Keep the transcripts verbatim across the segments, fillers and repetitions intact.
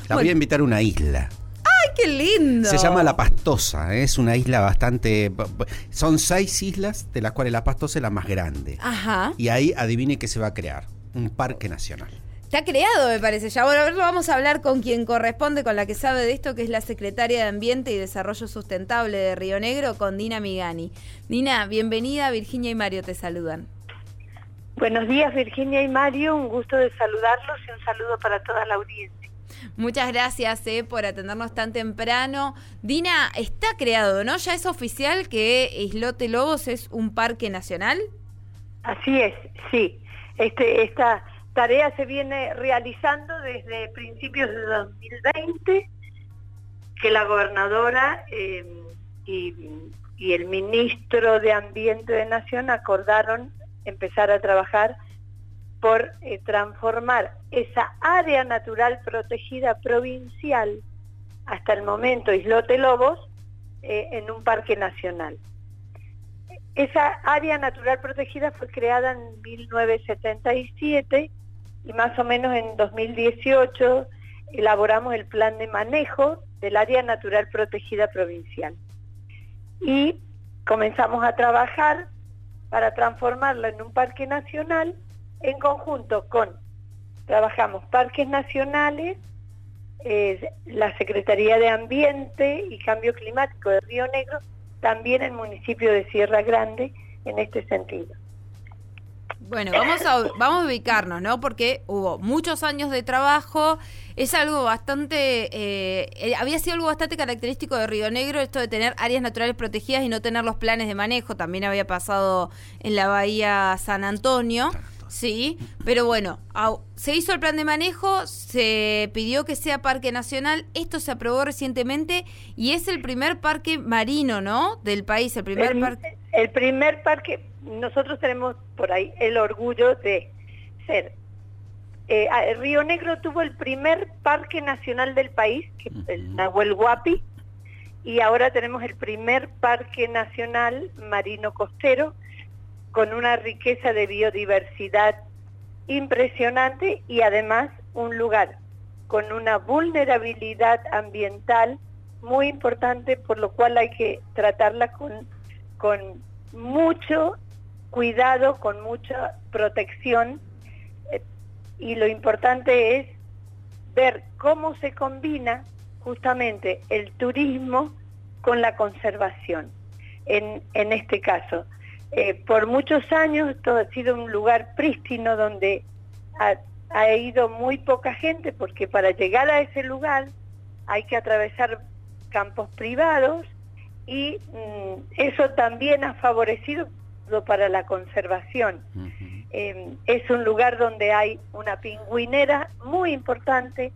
La voy a invitar a una isla. ¡Ay, qué lindo! Se llama La Pastosa, ¿eh? Es una isla bastante... Son seis islas, de las cuales La Pastosa es la más grande. Ajá. Y ahí adivine qué se va a crear. Un parque nacional. Está creado, me parece ya. Bueno, a ver, lo vamos a hablar con quien corresponde, con la que sabe de esto, que es la secretaria de Ambiente y Desarrollo Sustentable de Río Negro, con Dina Migani. Dina, bienvenida. Virginia y Mario te saludan. Buenos días, Virginia y Mario. Un gusto de saludarlos y un saludo para toda la audiencia. Muchas gracias eh, por atendernos tan temprano. Dina, está creado, ¿no? ¿Ya es oficial que Islote Lobos es un parque nacional? Así es, sí. Este, esta tarea se viene realizando desde principios de dos mil veinte, que la gobernadora eh, y, y el ministro de Ambiente de Nación acordaron empezar a trabajar por eh, transformar esa área natural protegida provincial, hasta el momento Islote Lobos, eh, en un parque nacional. Esa área natural protegida fue creada en mil novecientos setenta y siete y más o menos en dos mil dieciocho elaboramos el plan de manejo del área natural protegida provincial. Y comenzamos a trabajar para transformarla en un parque nacional en conjunto con, trabajamos parques nacionales, eh, la Secretaría de Ambiente y Cambio Climático de Río Negro, también el municipio de Sierra Grande en este sentido. Bueno, vamos a, vamos a ubicarnos, ¿no? Porque hubo muchos años de trabajo, es algo bastante, eh, había sido algo bastante característico de Río Negro, esto de tener áreas naturales protegidas y no tener los planes de manejo, también había pasado en la Bahía San Antonio. Sí, pero bueno, se hizo el plan de manejo, se pidió que sea parque nacional, esto se aprobó recientemente y es el primer parque marino, ¿no?, del país, el primer el, parque... El primer parque, nosotros tenemos por ahí el orgullo de ser... Eh, Río Negro tuvo el primer parque nacional del país, que es el Nahuel Huapi, y ahora tenemos el primer parque nacional marino costero, con una riqueza de biodiversidad impresionante y además un lugar con una vulnerabilidad ambiental muy importante, por lo cual hay que tratarla con, con mucho cuidado, con mucha protección, eh, y lo importante es ver cómo se combina justamente el turismo con la conservación, en, en este caso. Eh, por muchos años esto ha sido un lugar prístino donde ha, ha ido muy poca gente, porque para llegar a ese lugar hay que atravesar campos privados y mmm, eso también ha favorecido para la conservación. Uh-huh. Eh, es un lugar donde hay una pingüinera muy importante,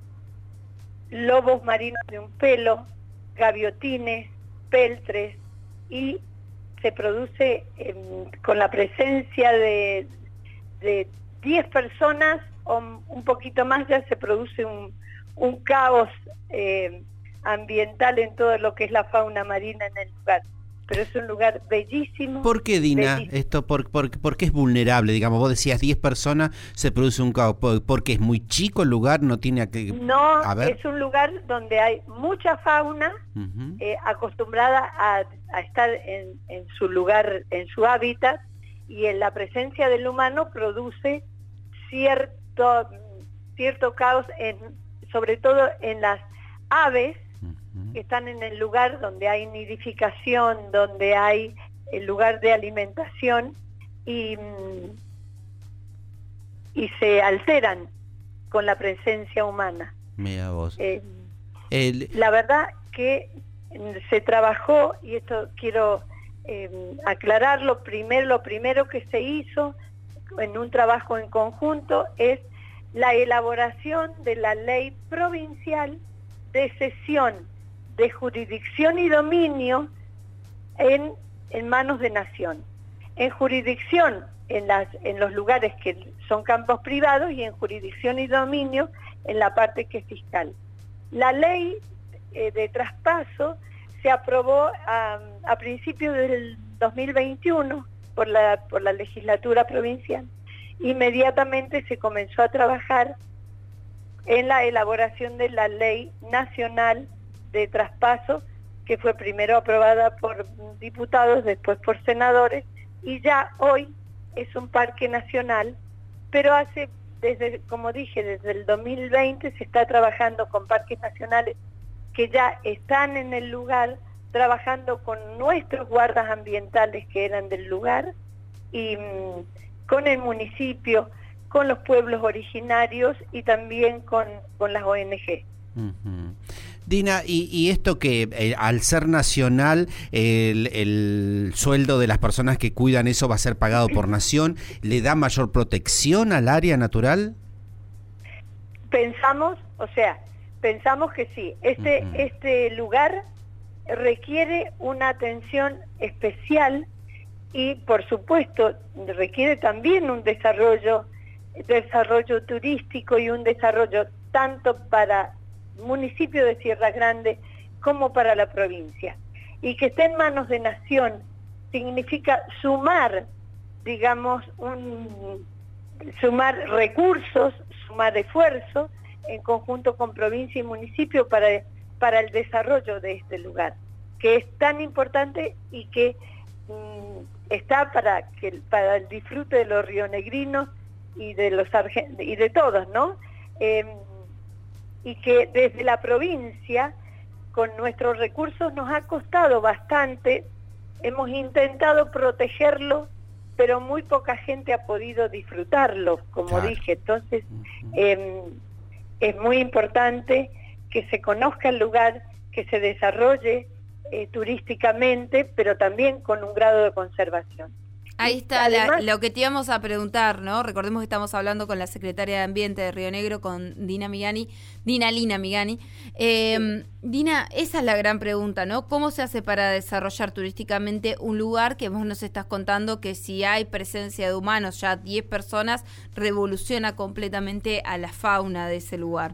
lobos marinos de un pelo, gaviotines, peltres, y se produce eh, con la presencia de, de diez personas o un poquito más, ya se produce un, un caos eh, ambiental en todo lo que es la fauna marina en el lugar. Pero es un lugar bellísimo. ¿Por qué, Dina, bellísimo. esto? ¿Por, por, por qué es vulnerable? Digamos, vos decías diez personas, se produce un caos. ¿Porque es muy chico el lugar? No tiene que... No, a ver. Es un lugar donde hay mucha fauna, uh-huh. eh, acostumbrada a, a estar en, en su lugar, en su hábitat, y en la presencia del humano produce cierto, cierto caos, en, sobre todo en las aves, que están en el lugar donde hay nidificación, donde hay el lugar de alimentación, y, y se alteran con la presencia humana. Mira vos. Eh, el... La verdad que se trabajó, y esto quiero eh, aclararlo, primero, lo primero que se hizo en un trabajo en conjunto es la elaboración de la ley provincial de cesión de jurisdicción y dominio en, en manos de Nación. En jurisdicción en, las, en los lugares que son campos privados, y en jurisdicción y dominio en la parte que es fiscal. La ley eh, de traspaso se aprobó a, a principios del dos mil veintiuno por la, por la legislatura provincial. Inmediatamente se comenzó a trabajar en la elaboración de la Ley Nacional de Traspaso, que fue primero aprobada por diputados, después por senadores, y ya hoy es un parque nacional, pero hace, desde, como dije, desde el dos mil veinte se está trabajando con parques nacionales que ya están en el lugar, trabajando con nuestros guardas ambientales que eran del lugar, y mmm, con el municipio, con los pueblos originarios y también con, con las O N G. Uh-huh. Dina, y, y esto que eh, al ser nacional el, el sueldo de las personas que cuidan eso va a ser pagado por nación, ¿le da mayor protección al área natural? Pensamos, o sea, pensamos que sí. Este, uh-huh. este lugar requiere una atención especial y, por supuesto, requiere también un desarrollo, desarrollo turístico y un desarrollo tanto para municipio de Sierra Grande como para la provincia. Y que esté en manos de nación significa sumar, digamos, un, sumar recursos, sumar esfuerzo en conjunto con provincia y municipio para, para el desarrollo de este lugar, que es tan importante y que mmm, está para, que, para el disfrute de los rionegrinos y de los argent- y de todos, ¿no? Eh, y que desde la provincia, con nuestros recursos, nos ha costado bastante. Hemos intentado protegerlo, pero muy poca gente ha podido disfrutarlo, como claro. dije. Entonces, eh, es muy importante que se conozca el lugar, que se desarrolle eh, turísticamente, pero también con un grado de conservación. Ahí está Además, la, lo que te íbamos a preguntar, ¿no? Recordemos que estamos hablando con la secretaria de Ambiente de Río Negro, con Dina Migani, Dina Lina Migani. Eh, sí. Dina, esa es la gran pregunta, ¿no? ¿Cómo se hace para desarrollar turísticamente un lugar que vos nos estás contando que si hay presencia de humanos, ya diez personas, revoluciona completamente a la fauna de ese lugar?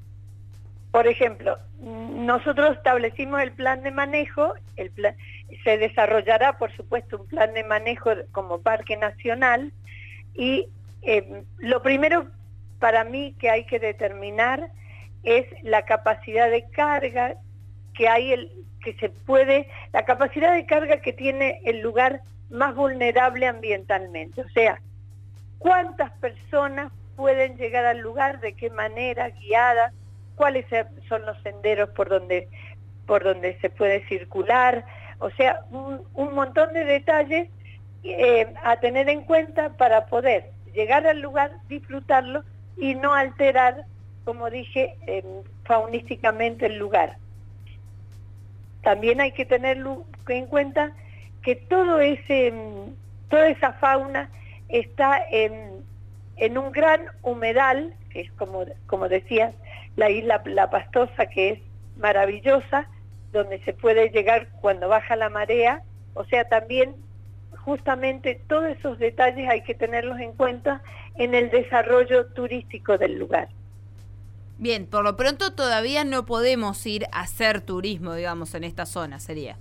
Por ejemplo, nosotros establecimos el plan de manejo, el plan, se desarrollará, por supuesto, un plan de manejo como parque nacional, y eh, lo primero para mí que hay que determinar es la capacidad de carga que hay, el, que se puede, la capacidad de carga que tiene el lugar más vulnerable ambientalmente, o sea, cuántas personas pueden llegar al lugar, de qué manera, guiadas, cuáles son los senderos por donde, por donde se puede circular, o sea, un, un montón de detalles eh, a tener en cuenta para poder llegar al lugar, disfrutarlo y no alterar, como dije, eh, faunísticamente el lugar. También hay que tener en cuenta que todo ese, toda esa fauna está en, en un gran humedal, que es como, como decías, la isla La Pastosa, que es maravillosa, donde se puede llegar cuando baja la marea, o sea, también justamente todos esos detalles hay que tenerlos en cuenta en el desarrollo turístico del lugar. Bien, por lo pronto todavía no podemos ir a hacer turismo, digamos, en esta zona, sería.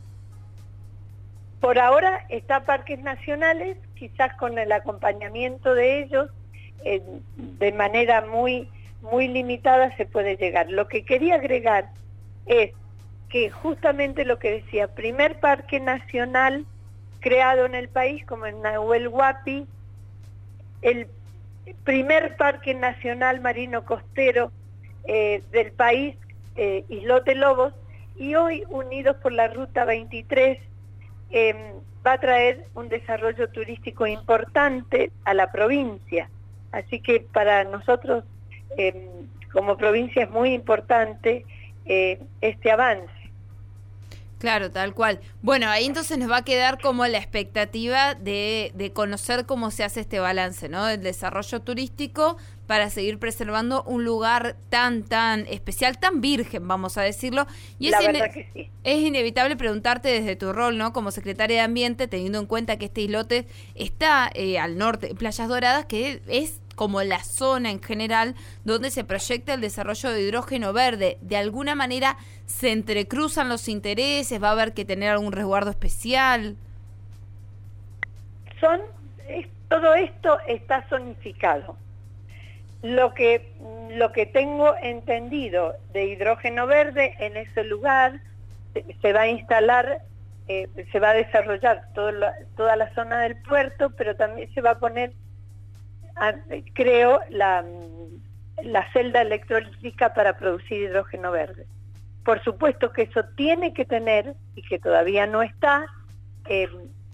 Por ahora está Parques Nacionales, quizás con el acompañamiento de ellos, eh, de manera muy... muy limitada se puede llegar. Lo que quería agregar es que justamente lo que decía, primer parque nacional creado en el país, como en Nahuel Huapi, el primer parque nacional marino costero eh, del país, eh, Islote Lobos, y hoy, unidos por la Ruta veintitrés, eh, va a traer un desarrollo turístico importante a la provincia. Así que para nosotros, Eh, como provincia, es muy importante eh, este avance. Claro, tal cual. Bueno, ahí entonces nos va a quedar como la expectativa de, de conocer cómo se hace este balance, ¿no? Del desarrollo turístico para seguir preservando un lugar tan, tan especial, tan virgen, vamos a decirlo. Y la es verdad que sí. Es inevitable preguntarte desde tu rol, ¿no? Como secretaria de Ambiente, teniendo en cuenta que este islote está eh, al norte, en Playas Doradas, que es como la zona en general donde se proyecta el desarrollo de hidrógeno verde. De alguna manera se entrecruzan los intereses, va a haber que tener algún resguardo especial. Son, es, todo esto está zonificado. lo que, lo que tengo entendido de hidrógeno verde, en ese lugar se, se va a instalar, eh, se va a desarrollar todo lo, toda la zona del puerto, pero también se va a poner, a, creo, la, la celda electrolítica para producir hidrógeno verde. Por supuesto que eso tiene que tener, y que todavía no está, eh,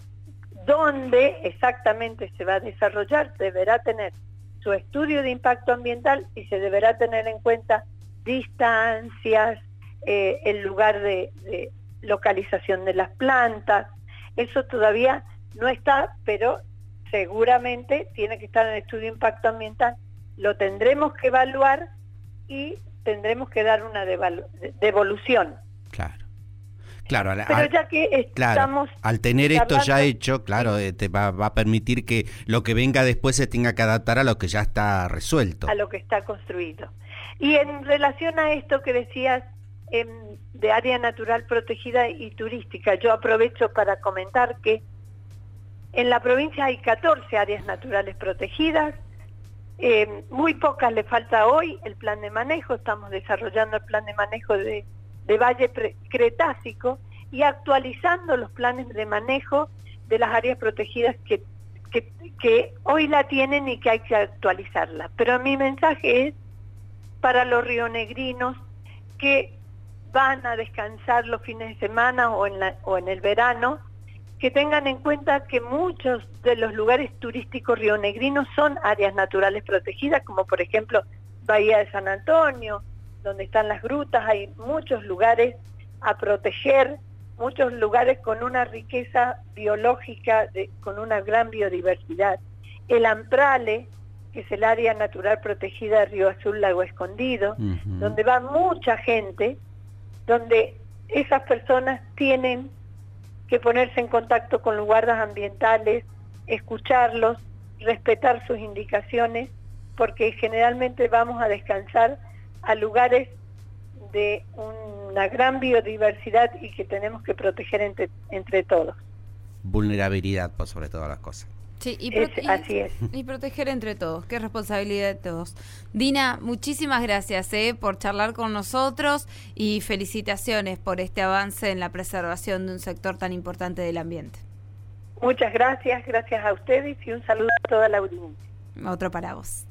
dónde exactamente se va a desarrollar, deberá tener su estudio de impacto ambiental y se deberá tener en cuenta distancias, eh, el lugar de, de localización de las plantas. Eso todavía no está, pero seguramente tiene que estar en el estudio de impacto ambiental. Lo tendremos que evaluar y tendremos que dar una devalu- devolución. Claro. Claro, al, pero ya que estamos claro, al tener esto hablando, ya hecho, claro, eh, te va, va a permitir que lo que venga después se tenga que adaptar a lo que ya está resuelto. A lo que está construido. Y en relación a esto que decías eh, de área natural protegida y turística, yo aprovecho para comentar que en la provincia hay catorce áreas naturales protegidas, eh, muy pocas le falta hoy el plan de manejo, estamos desarrollando el plan de manejo de de Valle Cretácico y actualizando los planes de manejo de las áreas protegidas que, que, que hoy la tienen y que hay que actualizarla. Pero mi mensaje es para los rionegrinos que van a descansar los fines de semana o en, la, o en el verano, que tengan en cuenta que muchos de los lugares turísticos rionegrinos son áreas naturales protegidas, como por ejemplo Bahía de San Antonio, donde están las grutas, hay muchos lugares a proteger, muchos lugares con una riqueza biológica, de, con una gran biodiversidad. El Amprale, que es el área natural protegida de Río Azul, Lago Escondido, uh-huh. donde va mucha gente, donde esas personas tienen que ponerse en contacto con los guardas ambientales, escucharlos, respetar sus indicaciones, porque generalmente vamos a descansar a lugares de una gran biodiversidad y que tenemos que proteger entre, entre todos. Vulnerabilidad por sobre todas las cosas. Sí, y, pro- es, así es. Y proteger entre todos, que es responsabilidad de todos. Dina, muchísimas gracias eh, por charlar con nosotros y felicitaciones por este avance en la preservación de un sector tan importante del ambiente. Muchas gracias, gracias a ustedes y un saludo a toda la audiencia. Otro para vos.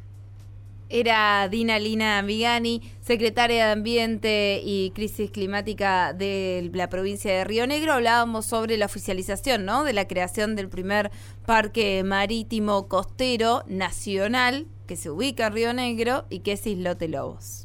Era Dina Lina Vigani, secretaria de Ambiente y Crisis Climática de la provincia de Río Negro. Hablábamos sobre la oficialización, ¿no?, de la creación del primer parque marítimo costero nacional que se ubica en Río Negro y que es Islote Lobos.